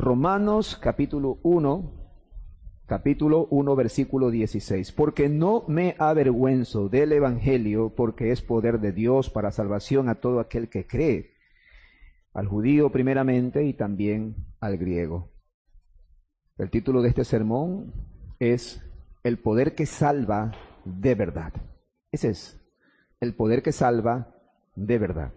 Romanos capítulo 1, versículo 16. Porque no me avergüenzo del Evangelio, porque es poder de Dios para salvación a todo aquel que cree, al judío primeramente y también al griego. El título de este sermón es El poder que salva de verdad. Ese es, el poder que salva de verdad.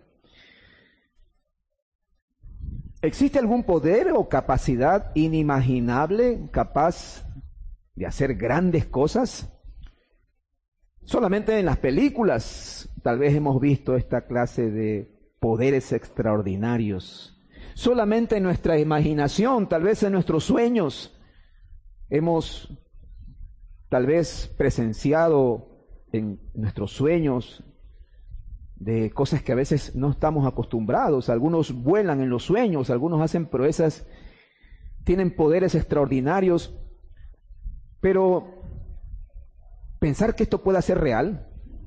¿Existe algún poder o capacidad inimaginable capaz de hacer grandes cosas? Solamente en las películas tal vez hemos visto esta clase de poderes extraordinarios. Solamente en nuestra imaginación, tal vez en nuestros sueños, hemos tal vez presenciado en nuestros sueños de cosas que a veces no estamos acostumbrados. Algunos vuelan en los sueños, algunos hacen proezas, tienen poderes extraordinarios, pero pensar que esto pueda ser real.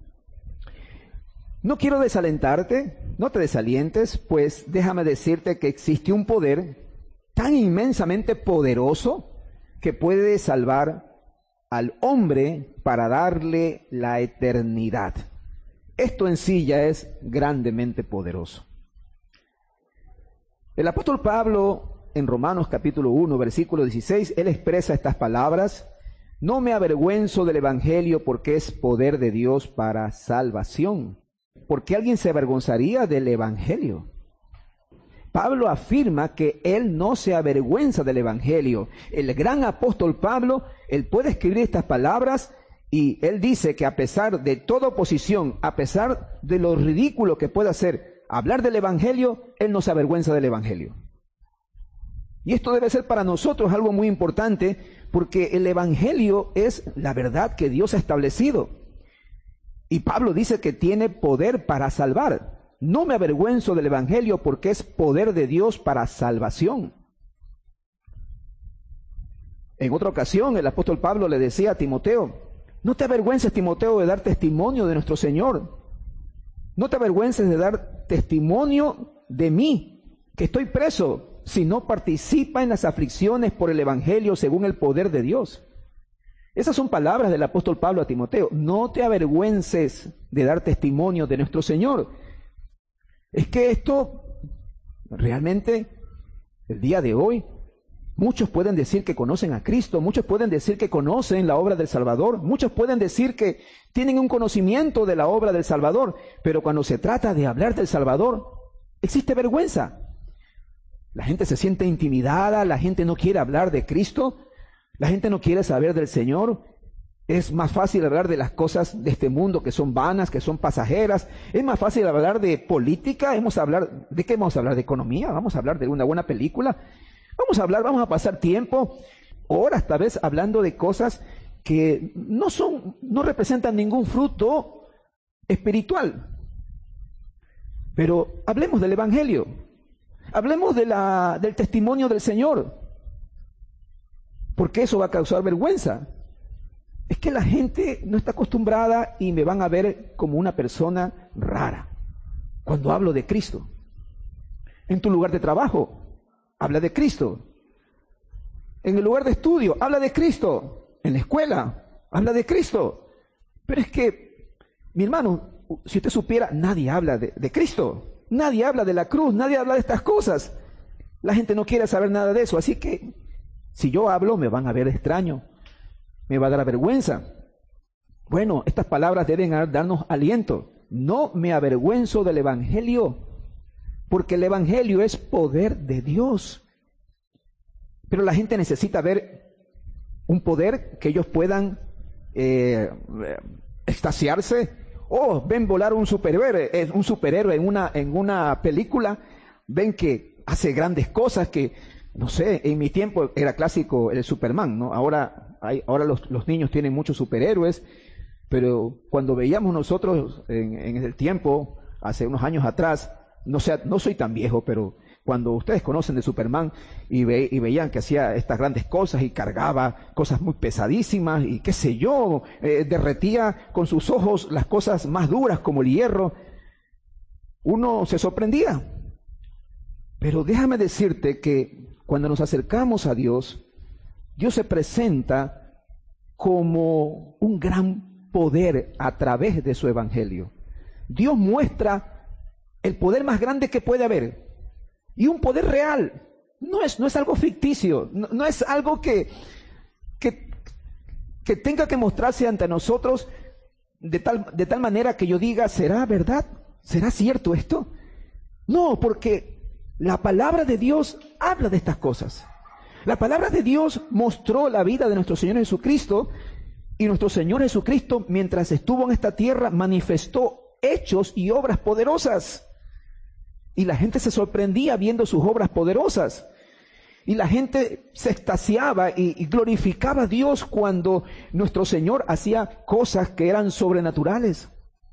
No quiero desalentarte, no te desalientes, pues déjame decirte que existe un poder tan inmensamente poderoso que puede salvar al hombre para darle la eternidad. Esto en sí ya es grandemente poderoso. El apóstol Pablo, en Romanos capítulo 1, versículo 16, él expresa estas palabras: no me avergüenzo del Evangelio porque es poder de Dios para salvación. ¿Por qué alguien se avergonzaría del Evangelio? Pablo afirma que él no se avergüenza del Evangelio. El gran apóstol Pablo, él puede escribir estas palabras y él dice que a pesar de toda oposición, a pesar de lo ridículo que pueda ser hablar del Evangelio, él no se avergüenza del Evangelio. Y esto debe ser para nosotros algo muy importante, porque el Evangelio es la verdad que Dios ha establecido. Y Pablo dice que tiene poder para salvar. No me avergüenzo del Evangelio porque es poder de Dios para salvación. En otra ocasión, el apóstol Pablo le decía a Timoteo: no te avergüences, Timoteo, de dar testimonio de nuestro Señor. No te avergüences de dar testimonio de mí, que estoy preso, sino participa en las aflicciones por el Evangelio según el poder de Dios. Esas son palabras del apóstol Pablo a Timoteo. No te avergüences de dar testimonio de nuestro Señor. Es que esto realmente, el día de hoy, muchos pueden decir que conocen a Cristo, muchos pueden decir que conocen la obra del Salvador, muchos pueden decir que tienen un conocimiento de la obra del Salvador, pero cuando se trata de hablar del Salvador, existe vergüenza. La gente se siente intimidada, la gente no quiere hablar de Cristo, la gente no quiere saber del Señor. Es más fácil hablar de las cosas de este mundo que son vanas, que son pasajeras. Es más fácil hablar de política. ¿De qué vamos a hablar? ¿De economía? ¿Vamos a hablar de una buena película? Vamos a pasar tiempo, horas tal vez, hablando de cosas que no representan ningún fruto espiritual. Pero hablemos del Evangelio. Hablemos del testimonio del Señor. Porque eso va a causar vergüenza. Es que la gente no está acostumbrada y me van a ver como una persona rara cuando hablo de Cristo. En tu lugar de trabajo, habla de Cristo. En el lugar de estudio, habla de Cristo. En la escuela, habla de Cristo. Pero es que, mi hermano, si usted supiera, nadie habla de Cristo. Nadie habla de la cruz, nadie habla de estas cosas. La gente no quiere saber nada de eso. Así que, si yo hablo, me van a ver extraño. Me va a dar vergüenza. Bueno, estas palabras deben darnos aliento. No me avergüenzo del Evangelio, porque el Evangelio es poder de Dios. Pero la gente necesita ver un poder que ellos puedan extasiarse. Oh, ven volar un superhéroe en una película. Ven que hace grandes cosas que, no sé, en mi tiempo era clásico el Superman, ¿no? Ahora los niños tienen muchos superhéroes, pero cuando veíamos nosotros en el tiempo, hace unos años atrás, no soy tan viejo, pero cuando ustedes conocen de Superman y veían que hacía estas grandes cosas y cargaba cosas muy pesadísimas y qué sé yo, derretía con sus ojos las cosas más duras como el hierro, uno se sorprendía. Pero déjame decirte que cuando nos acercamos a Dios, Dios se presenta como un gran poder a través de su evangelio. Dios muestra el poder más grande que puede haber, y un poder real. No es algo ficticio, no es algo que tenga que mostrarse ante nosotros de tal manera que yo diga, ¿será verdad? ¿Será cierto esto? No, porque la palabra de Dios habla de estas cosas. La palabra de Dios mostró la vida de nuestro Señor Jesucristo, y nuestro Señor Jesucristo, mientras estuvo en esta tierra, manifestó hechos y obras poderosas. Y la gente se sorprendía viendo sus obras poderosas. Y la gente se extasiaba y glorificaba a Dios cuando nuestro Señor hacía cosas que eran sobrenaturales.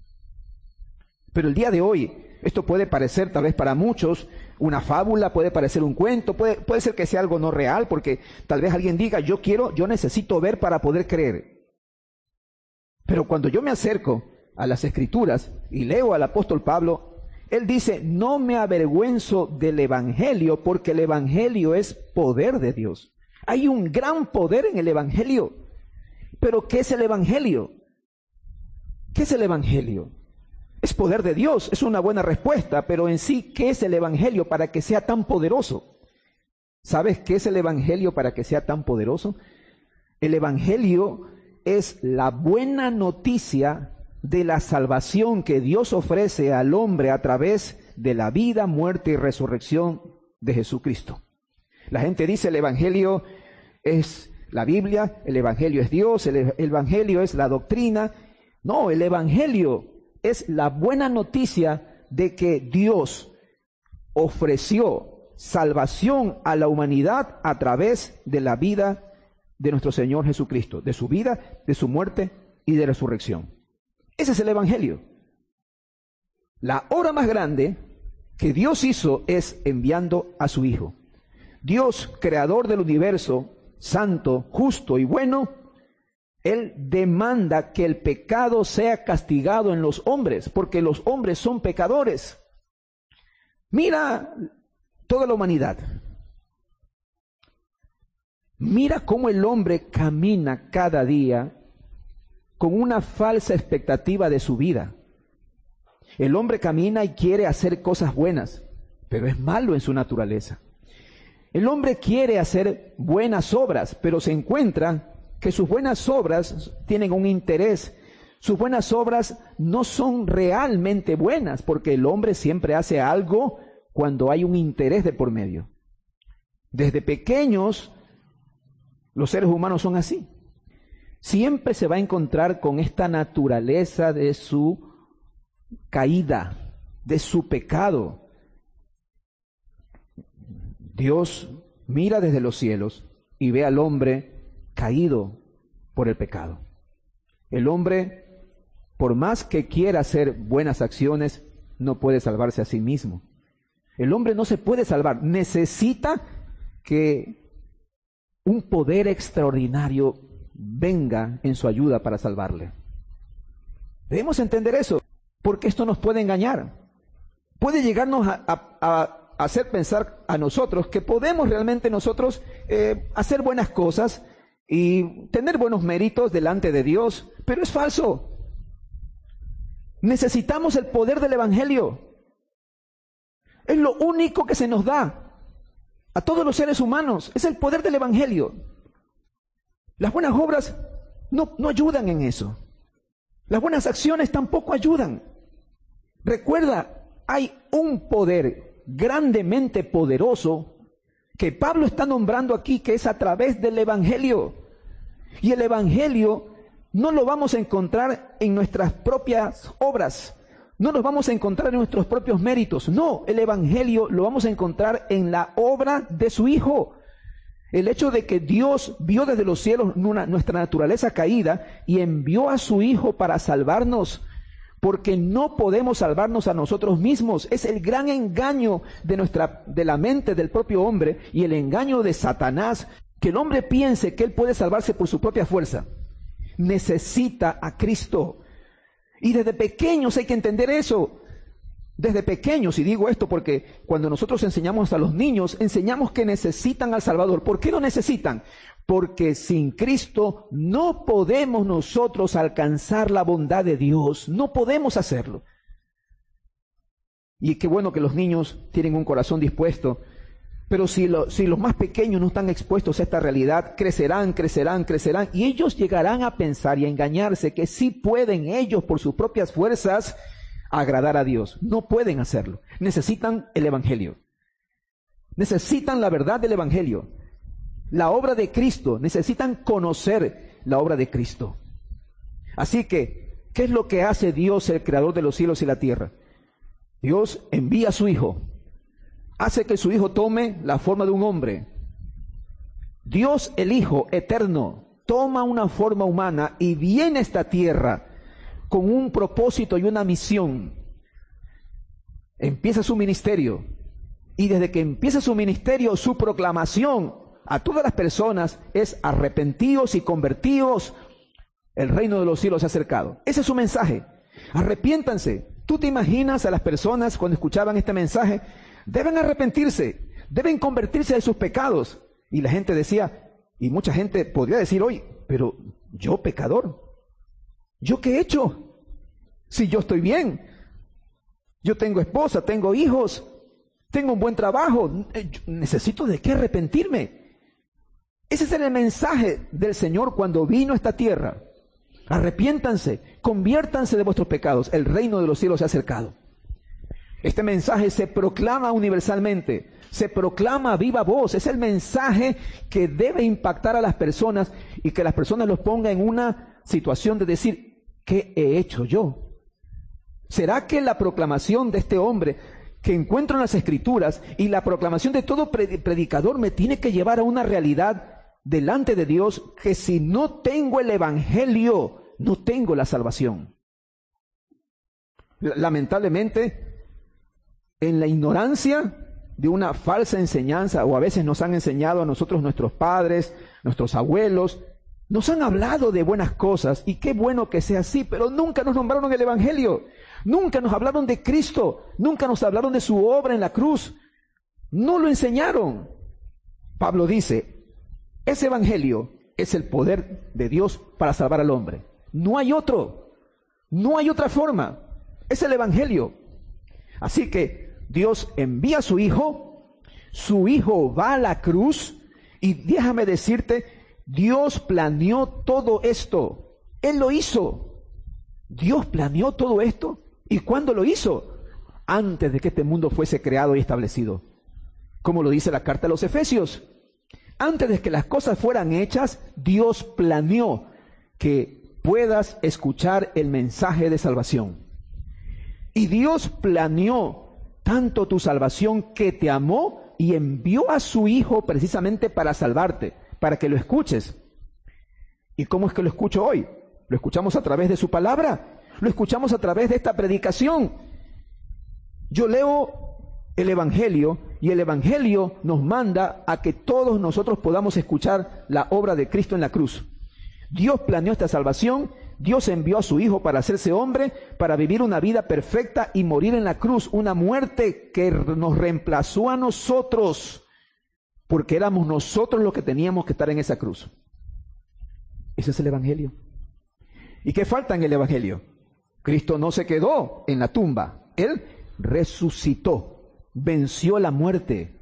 Pero el día de hoy, esto puede parecer tal vez para muchos una fábula, puede parecer un cuento, puede ser que sea algo no real, porque tal vez alguien diga, yo necesito ver para poder creer. Pero cuando yo me acerco a las Escrituras y leo al apóstol Pablo, él dice, no me avergüenzo del Evangelio, porque el Evangelio es poder de Dios. Hay un gran poder en el Evangelio. Pero ¿qué es el Evangelio? ¿Qué es el Evangelio? Es poder de Dios, es una buena respuesta, pero en sí, ¿qué es el Evangelio para que sea tan poderoso? ¿Sabes qué es el Evangelio para que sea tan poderoso? El Evangelio es la buena noticia de la salvación que Dios ofrece al hombre a través de la vida, muerte y resurrección de Jesucristo. La gente dice el Evangelio es la Biblia, el Evangelio es Dios, el Evangelio es la doctrina. No, el Evangelio es la buena noticia de que Dios ofreció salvación a la humanidad a través de la vida de nuestro Señor Jesucristo, de su vida, de su muerte y de resurrección. Ese es el Evangelio. La obra más grande que Dios hizo es enviando a su Hijo. Dios, creador del universo, santo, justo y bueno, Él demanda que el pecado sea castigado en los hombres, porque los hombres son pecadores. Mira toda la humanidad. Mira cómo el hombre camina cada día con una falsa expectativa de su vida. El hombre camina y quiere hacer cosas buenas, pero es malo en su naturaleza. El hombre quiere hacer buenas obras, pero se encuentra que sus buenas obras tienen un interés. Sus buenas obras no son realmente buenas, porque el hombre siempre hace algo cuando hay un interés de por medio. Desde pequeños, los seres humanos son así. Siempre se va a encontrar con esta naturaleza de su caída, de su pecado. Dios mira desde los cielos y ve al hombre caído por el pecado. El hombre, por más que quiera hacer buenas acciones, no puede salvarse a sí mismo. El hombre no se puede salvar, necesita que un poder extraordinario venga en su ayuda para salvarle. Debemos entender eso, porque esto nos puede engañar. Puede llegarnos a hacer pensar a nosotros que podemos realmente nosotros hacer buenas cosas y tener buenos méritos delante de Dios, pero es falso. Necesitamos el poder del Evangelio. Es lo único que se nos da a todos los seres humanos, es el poder del Evangelio. Las buenas obras no ayudan en eso. Las buenas acciones tampoco ayudan. Recuerda, hay un poder grandemente poderoso que Pablo está nombrando aquí, que es a través del Evangelio. Y el Evangelio no lo vamos a encontrar en nuestras propias obras, no nos vamos a encontrar en nuestros propios méritos. No, el Evangelio lo vamos a encontrar en la obra de su Hijo. El hecho de que Dios vio desde los cielos nuestra naturaleza caída y envió a su Hijo para salvarnos, porque no podemos salvarnos a nosotros mismos. Es el gran engaño de la mente del propio hombre y el engaño de Satanás, que el hombre piense que él puede salvarse por su propia fuerza. Necesita a Cristo. Y desde pequeños hay que entender eso. Desde pequeños, y digo esto porque cuando nosotros enseñamos a los niños, enseñamos que necesitan al Salvador. ¿Por qué lo necesitan? Porque sin Cristo no podemos nosotros alcanzar la bondad de Dios. No podemos hacerlo. Y qué bueno que los niños tienen un corazón dispuesto. Pero si los más pequeños no están expuestos a esta realidad, crecerán. Y ellos llegarán a pensar y a engañarse que sí pueden ellos por sus propias fuerzas agradar a Dios. No pueden hacerlo. Necesitan el Evangelio. Necesitan la verdad del Evangelio. La obra de Cristo. Necesitan conocer la obra de Cristo. Así que, ¿qué es lo que hace Dios, el creador de los cielos y la tierra? Dios envía a su Hijo. Hace que su Hijo tome la forma de un hombre. Dios, el Hijo eterno, toma una forma humana y viene a esta tierra con un propósito y una misión. Empieza su ministerio. Y desde que empieza su ministerio, su proclamación a todas las personas es: arrepentíos y convertíos, el reino de los cielos se ha acercado. Ese es su mensaje. Arrepiéntanse. ¿Tú te imaginas a las personas cuando escuchaban este mensaje? Deben arrepentirse, deben convertirse de sus pecados. Y la gente decía, y mucha gente podría decir hoy: pero yo pecador, ¿yo qué he hecho? Si yo estoy bien, yo tengo esposa, tengo hijos, tengo un buen trabajo, ¿necesito de qué arrepentirme? Ese es el mensaje del Señor cuando vino a esta tierra. Arrepiéntanse, conviértanse de vuestros pecados, el reino de los cielos se ha acercado. Este mensaje se proclama universalmente, se proclama a viva voz. Es el mensaje que debe impactar a las personas y que las personas los ponga en una situación de decir: ¿qué he hecho yo? ¿Será que la proclamación de este hombre que encuentro en las Escrituras y la proclamación de todo predicador me tiene que llevar a una realidad delante de Dios, que si no tengo el Evangelio, no tengo la salvación? Lamentablemente, en la ignorancia de una falsa enseñanza, o a veces nos han enseñado a nosotros nuestros padres, nuestros abuelos, nos han hablado de buenas cosas, y qué bueno que sea así, pero nunca nos nombraron el Evangelio, nunca nos hablaron de Cristo, nunca nos hablaron de su obra en la cruz, no lo enseñaron. Pablo dice: ese Evangelio es el poder de Dios para salvar al hombre. No hay otro, no hay otra forma, es el Evangelio. Así que Dios envía a su Hijo va a la cruz, y déjame decirte, Dios planeó todo esto. Él lo hizo. Dios planeó todo esto. ¿Y cuándo lo hizo? Antes de que este mundo fuese creado y establecido. Como lo dice la carta a los Efesios. Antes de que las cosas fueran hechas, Dios planeó que puedas escuchar el mensaje de salvación. Y Dios planeó tanto tu salvación que te amó y envió a su Hijo precisamente para salvarte, para que lo escuches. ¿Y cómo es que lo escucho hoy? Lo escuchamos a través de su palabra, lo escuchamos a través de esta predicación. Yo leo el Evangelio y el Evangelio nos manda a que todos nosotros podamos escuchar la obra de Cristo en la cruz. Dios planeó esta salvación. Dios envió a su Hijo para hacerse hombre, para vivir una vida perfecta y morir en la cruz, una muerte que nos reemplazó a nosotros, porque éramos nosotros los que teníamos que estar en esa cruz. Ese es el Evangelio. ¿Y qué falta en el Evangelio? Cristo no se quedó en la tumba, Él resucitó, venció la muerte.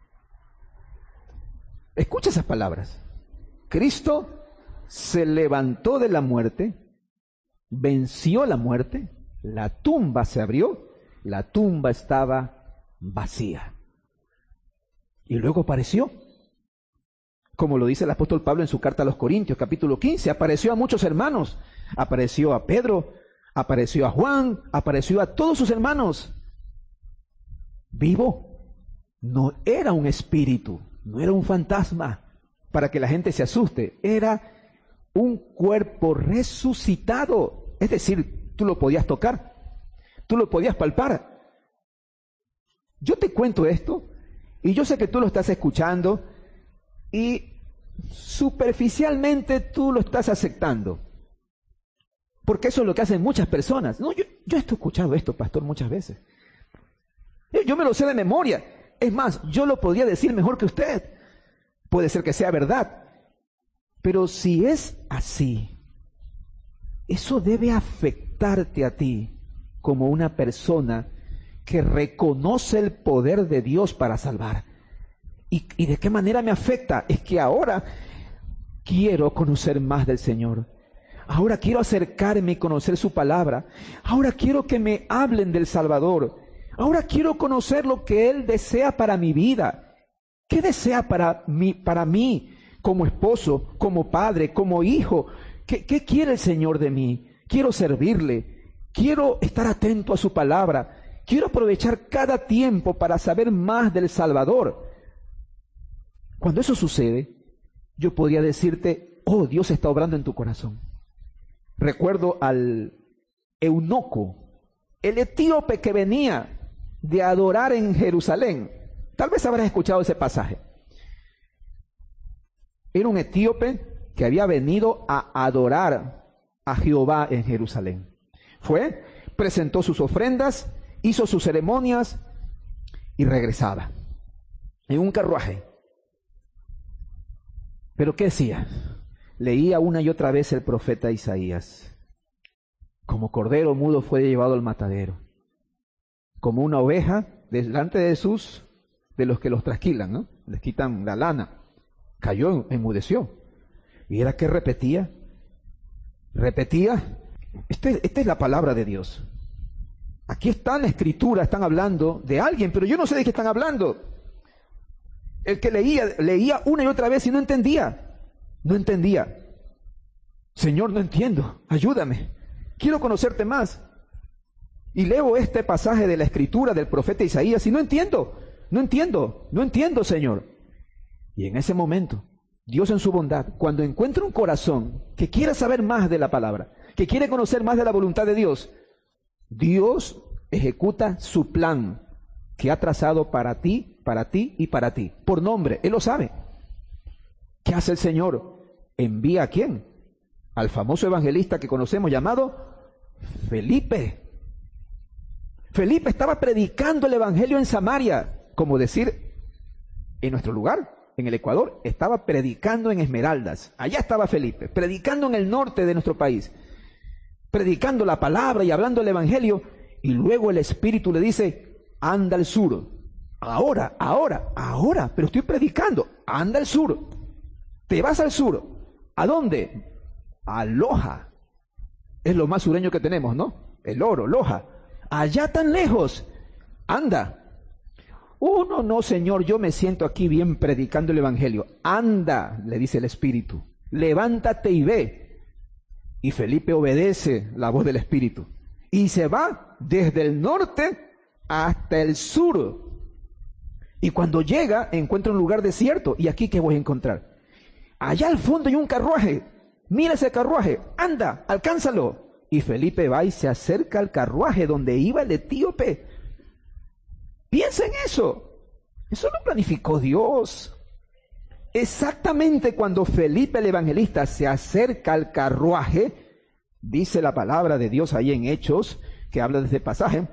Escucha esas palabras. Cristo se levantó de la muerte, venció la muerte, la tumba se abrió, la tumba estaba vacía. Y luego apareció, como lo dice el apóstol Pablo en su carta a los Corintios, capítulo 15, apareció a muchos hermanos, apareció a Pedro, apareció a Juan, apareció a todos sus hermanos. Vivo, no era un espíritu, no era un fantasma, para que la gente se asuste, era un cuerpo resucitado. Es decir, tú lo podías tocar, tú lo podías palpar. Yo te cuento esto, y yo sé que tú lo estás escuchando, y superficialmente tú lo estás aceptando. Porque eso es lo que hacen muchas personas. No, yo he escuchado esto, pastor, muchas veces. Yo me lo sé de memoria. Es más, yo lo podría decir mejor que usted. Puede ser que sea verdad. Pero si es así, eso debe afectarte a ti como una persona que reconoce el poder de Dios para salvar. ¿Y de qué manera me afecta? Es que ahora quiero conocer más del Señor. Ahora quiero acercarme y conocer su palabra. Ahora quiero que me hablen del Salvador. Ahora quiero conocer lo que Él desea para mi vida. ¿Qué desea para mí como esposo, como padre, como hijo? ¿Qué quiere el Señor de mí? Quiero servirle. Quiero estar atento a su palabra. Quiero aprovechar cada tiempo para saber más del Salvador. Cuando eso sucede, yo podría decirte, oh, Dios está obrando en tu corazón. Recuerdo al eunuco, el etíope que venía de adorar en Jerusalén. Tal vez habrás escuchado ese pasaje. Era un etíope que había venido a adorar a Jehová en Jerusalén. Fue, presentó sus ofrendas, hizo sus ceremonias y regresaba en un carruaje. ¿Pero qué decía? Leía una y otra vez el profeta Isaías. Como cordero mudo fue llevado al matadero. Como una oveja delante de los que los trasquilan, ¿no? Les quitan la lana. Cayó, enmudeció. Y era que repetía. Esta es la palabra de Dios. Aquí está en la escritura, están hablando de alguien, pero yo no sé de qué están hablando. El que leía una y otra vez y no entendía. Señor, no entiendo, ayúdame. Quiero conocerte más. Y leo este pasaje de la escritura del profeta Isaías y no entiendo, Señor. Y en ese momento, Dios en su bondad, cuando encuentra un corazón que quiere saber más de la palabra, que quiere conocer más de la voluntad de Dios, Dios ejecuta su plan que ha trazado para ti y para ti. Por nombre, Él lo sabe. ¿Qué hace el Señor? ¿Envía a quién? Al famoso evangelista que conocemos llamado Felipe. Felipe estaba predicando el evangelio en Samaria, como decir, en nuestro lugar, en el Ecuador, estaba predicando en Esmeraldas. Allá estaba Felipe, predicando en el norte de nuestro país, predicando la palabra y hablando el evangelio, y luego el Espíritu le dice, anda al sur. Ahora, pero estoy predicando, anda al sur. Te vas al sur. ¿A dónde? A Loja. Es lo más sureño que tenemos, ¿no? El oro, Loja. Allá tan lejos. Anda. No, Señor, yo me siento aquí bien predicando el evangelio. Anda, le dice el Espíritu. Levántate y ve. Y Felipe obedece la voz del Espíritu. Y se va desde el norte hasta el sur. Y cuando llega, encuentra un lugar desierto. ¿Y aquí qué voy a encontrar? Allá al fondo hay un carruaje. Mira ese carruaje. Anda, alcánzalo. Y Felipe va y se acerca al carruaje donde iba el etíope. Piensa en eso. Eso lo planificó Dios. Exactamente cuando Felipe el evangelista se acerca al carruaje, dice la palabra de Dios ahí en Hechos, que habla de este pasaje,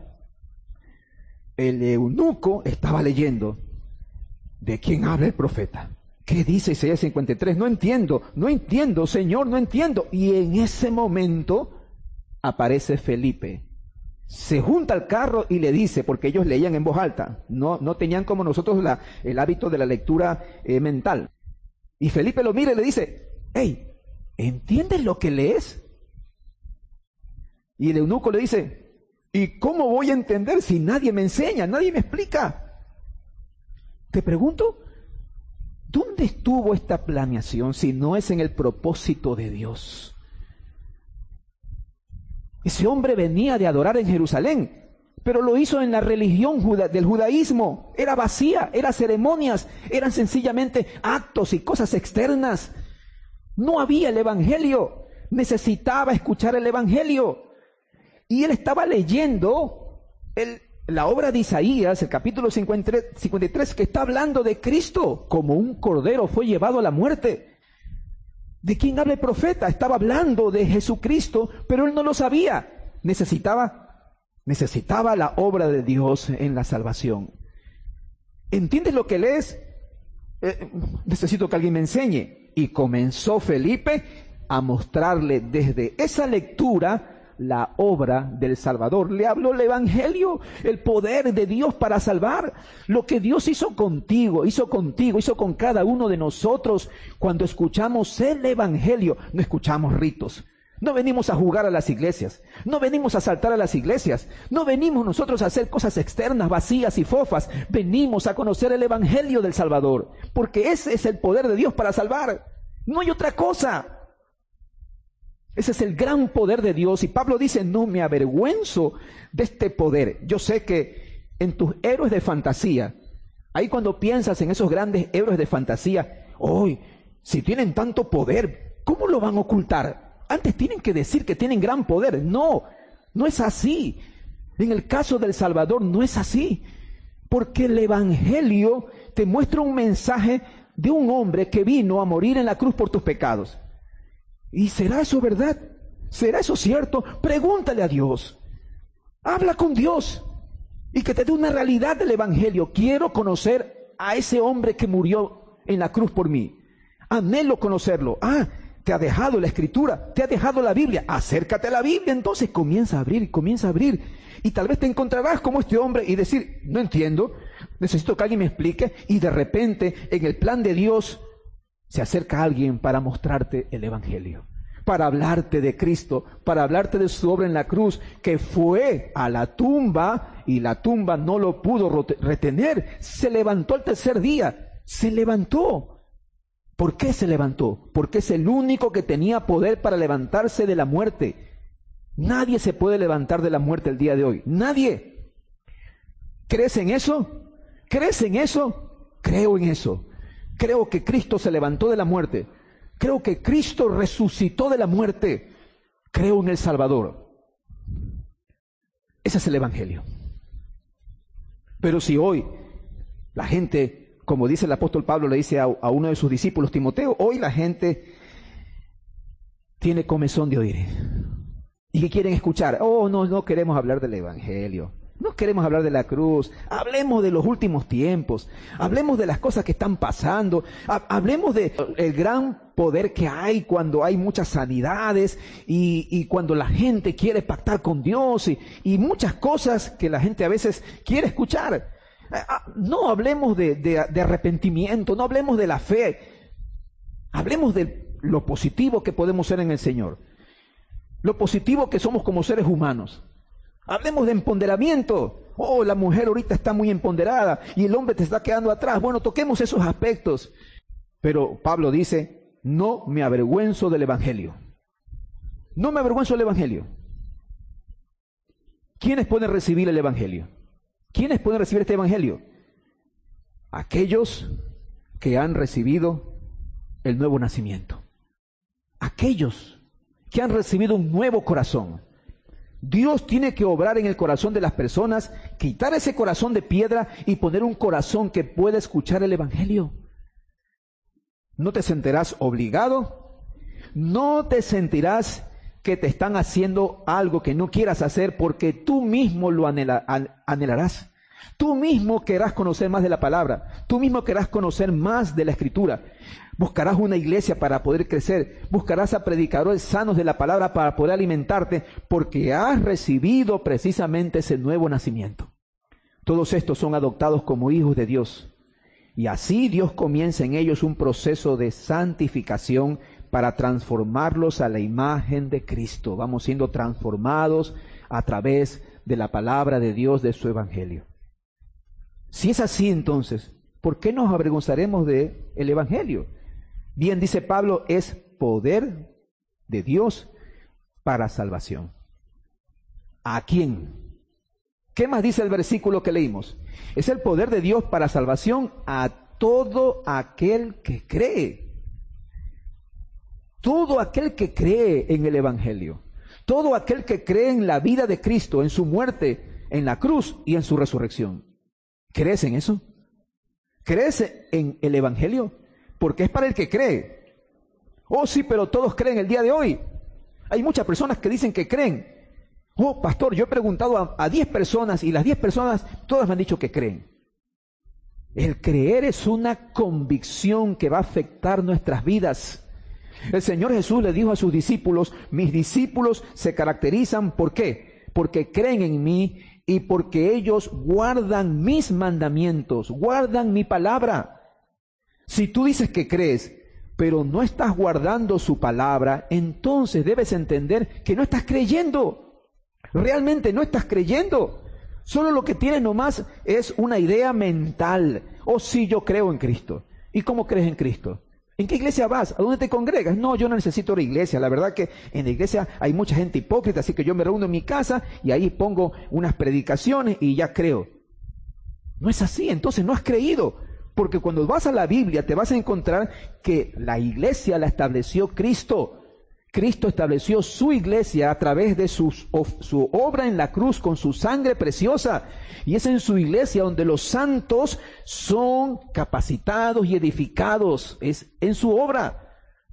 el eunuco estaba leyendo. ¿De quién habla el profeta? ¿Qué dice Isaías 53? No entiendo, Señor, no entiendo. Y en ese momento aparece Felipe. Se junta al carro y le dice, porque ellos leían en voz alta, no tenían como nosotros el hábito de la lectura mental. Y Felipe lo mira y le dice, hey, ¿entiendes lo que lees? Y el eunuco le dice, ¿y cómo voy a entender si nadie me enseña, nadie me explica? Te pregunto, ¿dónde estuvo esta planeación si no es en el propósito de Dios? Ese hombre venía de adorar en Jerusalén, pero lo hizo en la religión del judaísmo. Era vacía, eran ceremonias, eran sencillamente actos y cosas externas. No había el evangelio, necesitaba escuchar el evangelio. Y él estaba leyendo la obra de Isaías, el capítulo 53, que está hablando de Cristo, como un cordero fue llevado a la muerte. ¿De quién habla el profeta? Estaba hablando de Jesucristo, pero él no lo sabía. Necesitaba Necesitaba la obra de Dios en la salvación. ¿Entiendes lo que lees? Necesito que alguien me enseñe. Y comenzó Felipe a mostrarle desde esa lectura la obra del Salvador. Le habló el Evangelio, el poder de Dios para salvar. Lo que Dios hizo contigo, hizo con cada uno de nosotros cuando escuchamos el Evangelio. No escuchamos ritos. No venimos a jugar a las iglesias, no venimos a saltar a las iglesias, no venimos nosotros a hacer cosas externas, vacías y fofas. Venimos a conocer el Evangelio del Salvador, porque ese es el poder de Dios para salvar. No hay otra cosa. Ese es el gran poder de Dios. Y Pablo dice, no me avergüenzo de este poder. Yo sé que en tus héroes de fantasía, ahí cuando piensas en esos grandes héroes de fantasía, hoy, si tienen tanto poder, ¿cómo lo van a ocultar? Antes tienen que decir que tienen gran poder. No, no es así. En el caso del Salvador no es así. Porque el Evangelio te muestra un mensaje de un hombre que vino a morir en la cruz por tus pecados. ¿Y será eso verdad? ¿Será eso cierto? Pregúntale a Dios. Habla con Dios y que te dé una realidad del Evangelio. Quiero conocer a ese hombre que murió en la cruz por mí. Anhelo conocerlo. Te ha dejado la Escritura, te ha dejado la Biblia. Acércate a la Biblia, entonces comienza a abrir. Y tal vez te encontrarás como este hombre y decir, no entiendo, necesito que alguien me explique. Y de repente, en el plan de Dios, se acerca alguien para mostrarte el Evangelio, para hablarte de Cristo, para hablarte de su obra en la cruz, que fue a la tumba y la tumba no lo pudo retener. Se levantó al tercer día, se levantó. ¿Por qué se levantó? Porque es el único que tenía poder para levantarse de la muerte. Nadie se puede levantar de la muerte el día de hoy. Nadie. ¿Crees en eso? ¿Crees en eso? Creo en eso. Creo que Cristo se levantó de la muerte. Creo que Cristo resucitó de la muerte. Creo en el Salvador. Ese es el Evangelio. Pero si hoy la gente, como dice el apóstol Pablo, le dice a uno de sus discípulos, Timoteo, hoy la gente tiene comezón de oír. ¿Y qué quieren escuchar? No queremos hablar del Evangelio. No queremos hablar de la cruz. Hablemos de los últimos tiempos. Hablemos de las cosas que están pasando. Hablemos de el gran poder que hay cuando hay muchas sanidades y cuando la gente quiere pactar con Dios y muchas cosas que la gente a veces quiere escuchar. No hablemos de arrepentimiento, no hablemos de la fe. Hablemos de lo positivo que podemos ser en el Señor. Lo positivo que somos como seres humanos. Hablemos de empoderamiento. La mujer ahorita está muy empoderada y el hombre te está quedando atrás. Bueno, toquemos esos aspectos. Pero Pablo dice, no me avergüenzo del Evangelio. No me avergüenzo del Evangelio. ¿Quiénes pueden recibir el Evangelio? ¿Quiénes pueden recibir este Evangelio? Aquellos que han recibido el nuevo nacimiento. Aquellos que han recibido un nuevo corazón. Dios tiene que obrar en el corazón de las personas, quitar ese corazón de piedra y poner un corazón que pueda escuchar el Evangelio. No te sentirás obligado, no te sentirás que te están haciendo algo que no quieras hacer porque tú mismo lo anhelarás. Tú mismo querrás conocer más de la palabra, tú mismo querrás conocer más de la Escritura. Buscarás una iglesia para poder crecer, buscarás a predicadores sanos de la palabra para poder alimentarte, porque has recibido precisamente ese nuevo nacimiento. Todos estos son adoptados como hijos de Dios, y así Dios comienza en ellos un proceso de santificación para transformarlos a la imagen de Cristo. Vamos siendo transformados a través de la palabra de Dios, de su Evangelio. Si es así, entonces, ¿por qué nos avergonzaremos del Evangelio? Bien, dice Pablo, es poder de Dios para salvación. ¿A quién? ¿Qué más dice el versículo que leímos? Es el poder de Dios para salvación a todo aquel que cree. Todo aquel que cree en el Evangelio. Todo aquel que cree en la vida de Cristo, en su muerte, en la cruz y en su resurrección. ¿Crees en eso? ¿Crees en el Evangelio? Porque es para el que cree. Sí, pero todos creen el día de hoy. Hay muchas personas que dicen que creen. Oh, pastor, yo he preguntado a 10 personas y las 10 personas todas me han dicho que creen. El creer es una convicción que va a afectar nuestras vidas. El Señor Jesús le dijo a sus discípulos, mis discípulos se caracterizan, ¿por qué? Porque creen en mí y porque ellos guardan mis mandamientos, guardan mi palabra. Si tú dices que crees, pero no estás guardando su palabra, entonces debes entender que no estás creyendo. Realmente no estás creyendo. Solo lo que tienes nomás es una idea mental. Oh, sí, yo creo en Cristo. ¿Y cómo crees en Cristo? ¿En qué iglesia vas? ¿A dónde te congregas? No, yo no necesito una iglesia. La verdad que en la iglesia hay mucha gente hipócrita, así que yo me reúno en mi casa y ahí pongo unas predicaciones y ya creo. No es así, entonces no has creído. Porque cuando vas a la Biblia te vas a encontrar que la iglesia la estableció Cristo. Cristo estableció su iglesia a través de su obra en la cruz con su sangre preciosa. Y es en su iglesia donde los santos son capacitados y edificados. Es en su obra.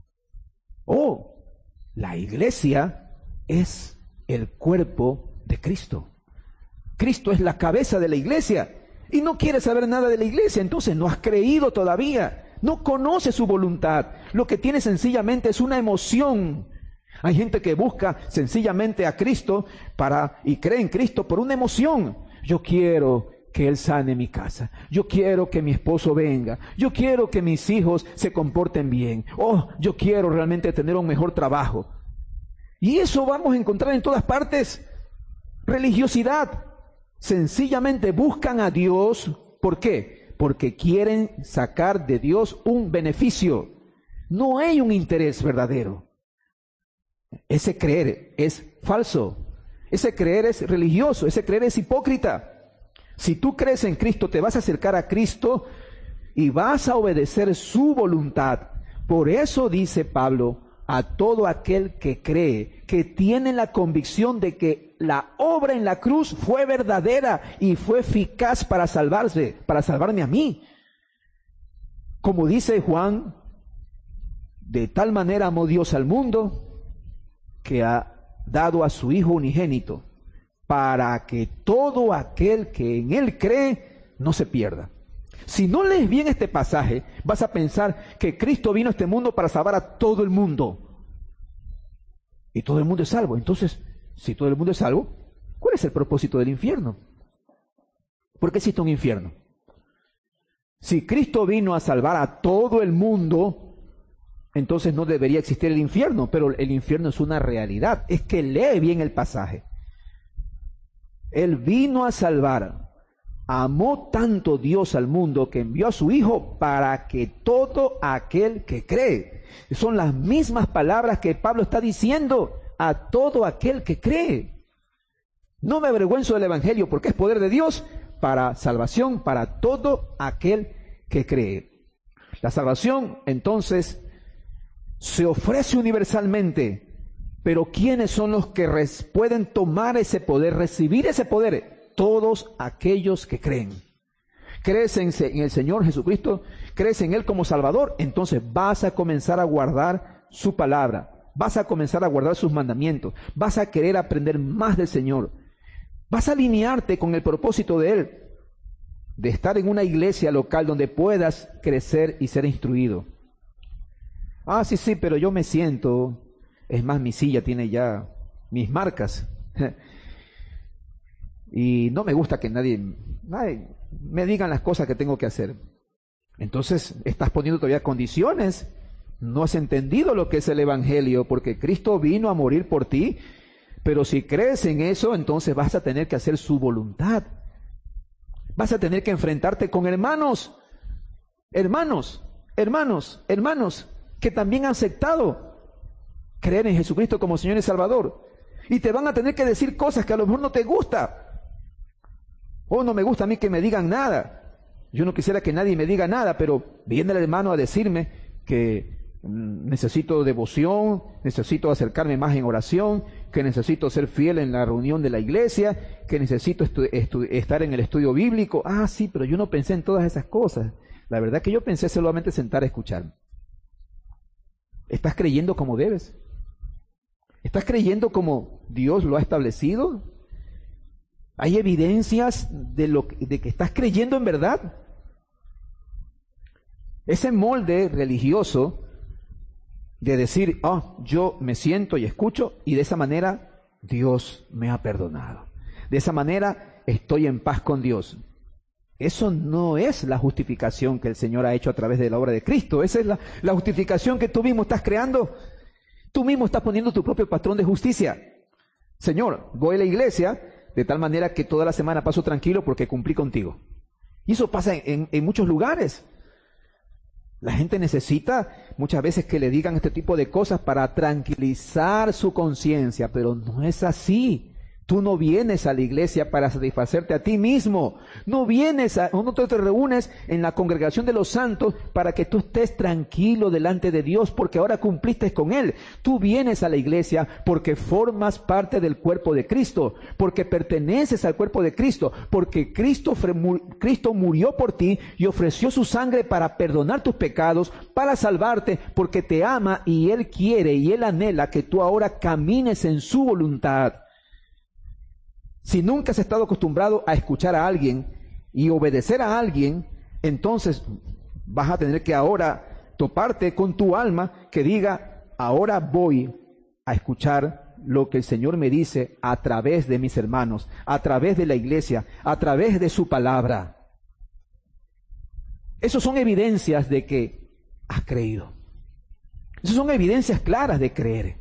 Oh, la iglesia es el cuerpo de Cristo. Cristo es la cabeza de la iglesia. Y no quieres saber nada de la iglesia, entonces no has creído todavía. No conoces su voluntad. Lo que tienes sencillamente es una emoción. Hay gente que busca sencillamente a Cristo y cree en Cristo por una emoción. Yo quiero que Él sane mi casa. Yo quiero que mi esposo venga. Yo quiero que mis hijos se comporten bien. Oh, yo quiero realmente tener un mejor trabajo. Y eso vamos a encontrar en todas partes. Religiosidad. Sencillamente buscan a Dios. ¿Por qué? Porque quieren sacar de Dios un beneficio. No hay un interés verdadero. Ese creer es falso. Ese creer es religioso. Ese creer es hipócrita. Si tú crees en Cristo, te vas a acercar a Cristo y vas a obedecer su voluntad. Por eso dice Pablo, a todo aquel que cree, que tiene la convicción de que la obra en la cruz fue verdadera y fue eficaz para salvarme a mí. Como dice Juan, de tal manera amó Dios al mundo que ha dado a su Hijo unigénito, para que todo aquel que en Él cree no se pierda. Si no lees bien este pasaje, vas a pensar que Cristo vino a este mundo para salvar a todo el mundo. Y todo el mundo es salvo. Entonces, si todo el mundo es salvo, ¿cuál es el propósito del infierno? ¿Por qué existe un infierno? Si Cristo vino a salvar a todo el mundo, entonces no debería existir el infierno, pero el infierno es una realidad. Es que lee bien el pasaje. Él vino a salvar. Amó tanto Dios al mundo que envió a su Hijo para que todo aquel que cree. Son las mismas palabras que Pablo está diciendo, a todo aquel que cree. No me avergüenzo del Evangelio porque es poder de Dios para salvación para todo aquel que cree. La salvación, entonces, se ofrece universalmente, pero ¿quiénes son los que pueden tomar ese poder, recibir ese poder? Todos aquellos que creen. ¿Crees en el Señor Jesucristo? ¿Crees en Él como Salvador? Entonces vas a comenzar a guardar su palabra, vas a comenzar a guardar sus mandamientos, vas a querer aprender más del Señor, vas a alinearte con el propósito de Él, de estar en una iglesia local donde puedas crecer y ser instruido. Ah, sí, pero yo me siento, es más, mi silla tiene ya mis marcas. Y no me gusta que nadie me digan las cosas que tengo que hacer. Entonces, estás poniendo todavía condiciones. No has entendido lo que es el Evangelio, porque Cristo vino a morir por ti. Pero si crees en eso, entonces vas a tener que hacer su voluntad. Vas a tener que enfrentarte con hermanos, que también han aceptado creer en Jesucristo como Señor y Salvador. Y te van a tener que decir cosas que a lo mejor no te gusta. O no me gusta a mí que me digan nada. Yo no quisiera que nadie me diga nada, pero viene el hermano a decirme que necesito devoción, necesito acercarme más en oración, que necesito ser fiel en la reunión de la iglesia, que necesito estar en el estudio bíblico. Ah, sí, pero yo no pensé en todas esas cosas. La verdad que yo pensé solamente sentar a escuchar. ¿Estás creyendo como debes? ¿Estás creyendo como Dios lo ha establecido? ¿Hay evidencias de que estás creyendo en verdad? Ese molde religioso de decir, yo me siento y escucho, y de esa manera Dios me ha perdonado. De esa manera estoy en paz con Dios. Eso no es la justificación que el Señor ha hecho a través de la obra de Cristo. Esa es la justificación que tú mismo estás creando. Tú mismo estás poniendo tu propio patrón de justicia. Señor, voy a la iglesia de tal manera que toda la semana paso tranquilo porque cumplí contigo. Y eso pasa en muchos lugares. La gente necesita muchas veces que le digan este tipo de cosas para tranquilizar su conciencia, pero no es así. Tú no vienes a la iglesia para satisfacerte a ti mismo. No te reúnes en la congregación de los santos para que tú estés tranquilo delante de Dios porque ahora cumpliste con Él. Tú vienes a la iglesia porque formas parte del cuerpo de Cristo, porque perteneces al cuerpo de Cristo, porque Cristo murió por ti y ofreció su sangre para perdonar tus pecados, para salvarte, porque te ama y Él quiere y Él anhela que tú ahora camines en su voluntad. Si nunca has estado acostumbrado a escuchar a alguien y obedecer a alguien, entonces vas a tener que ahora toparte con tu alma que diga, ahora voy a escuchar lo que el Señor me dice a través de mis hermanos, a través de la iglesia, a través de su palabra. Esas son evidencias de que has creído. Esas son evidencias claras de creer.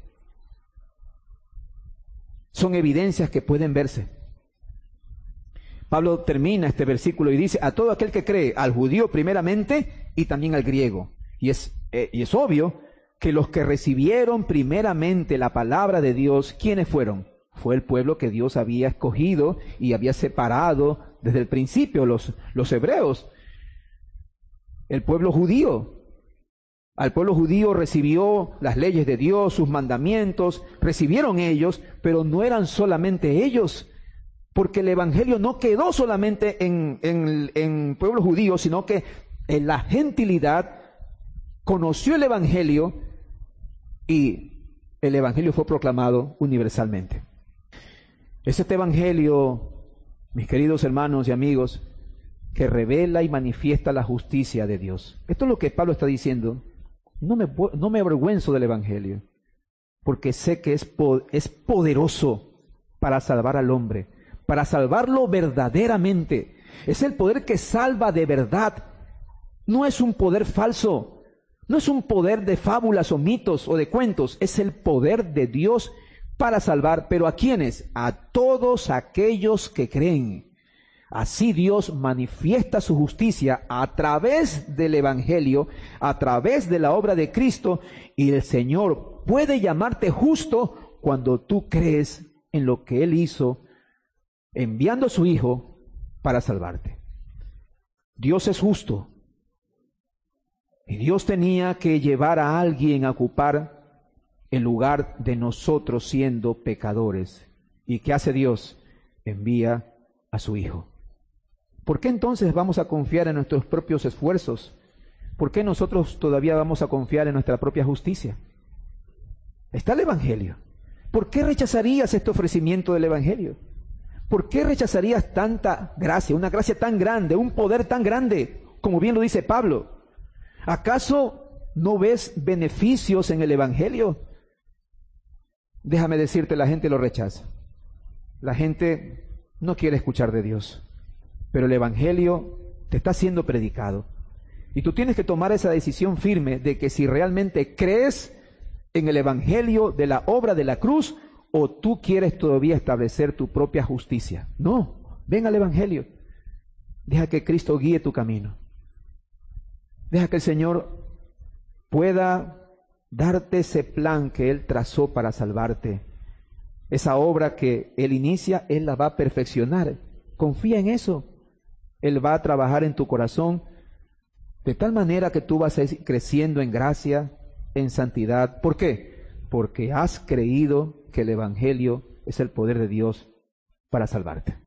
Son evidencias que pueden verse. Pablo termina este versículo y dice, a todo aquel que cree, al judío primeramente y también al griego. Y es obvio que los que recibieron primeramente la palabra de Dios, ¿quiénes fueron? Fue el pueblo que Dios había escogido y había separado desde el principio, los hebreos. El pueblo judío. Al pueblo judío recibió las leyes de Dios, sus mandamientos, recibieron ellos, pero no eran solamente ellos, porque el evangelio no quedó solamente en pueblo judío, sino que en la gentilidad conoció el evangelio y el evangelio fue proclamado universalmente. Es este evangelio, mis queridos hermanos y amigos, que revela y manifiesta la justicia de Dios. Esto es lo que Pablo está diciendo. No me avergüenzo del evangelio, porque sé que es poderoso para salvar al hombre, para salvarlo verdaderamente. Es el poder que salva de verdad. No es un poder falso, no es un poder de fábulas o mitos o de cuentos, es el poder de Dios para salvar. ¿Pero a quiénes? A todos aquellos que creen. Así Dios manifiesta su justicia a través del evangelio, a través de la obra de Cristo, y el Señor puede llamarte justo cuando tú crees en lo que Él hizo, enviando a su Hijo para salvarte. Dios es justo. Y Dios tenía que llevar a alguien a ocupar el lugar de nosotros siendo pecadores. ¿Y qué hace Dios? Envía a su Hijo. ¿Por qué entonces vamos a confiar en nuestros propios esfuerzos? ¿Por qué nosotros todavía vamos a confiar en nuestra propia justicia? Está el Evangelio. ¿Por qué rechazarías este ofrecimiento del Evangelio? ¿Por qué rechazarías tanta gracia, una gracia tan grande, un poder tan grande, como bien lo dice Pablo? ¿Acaso no ves beneficios en el Evangelio? Déjame decirte, la gente lo rechaza. La gente no quiere escuchar de Dios. Pero el Evangelio te está siendo predicado. Y tú tienes que tomar esa decisión firme de que si realmente crees en el Evangelio de la obra de la cruz, o tú quieres todavía establecer tu propia justicia. No, ven al Evangelio. Deja que Cristo guíe tu camino. Deja que el Señor pueda darte ese plan que Él trazó para salvarte. Esa obra que Él inicia, Él la va a perfeccionar. Confía en eso. Él va a trabajar en tu corazón de tal manera que tú vas a ir creciendo en gracia, en santidad. ¿Por qué? Porque has creído que el Evangelio es el poder de Dios para salvarte.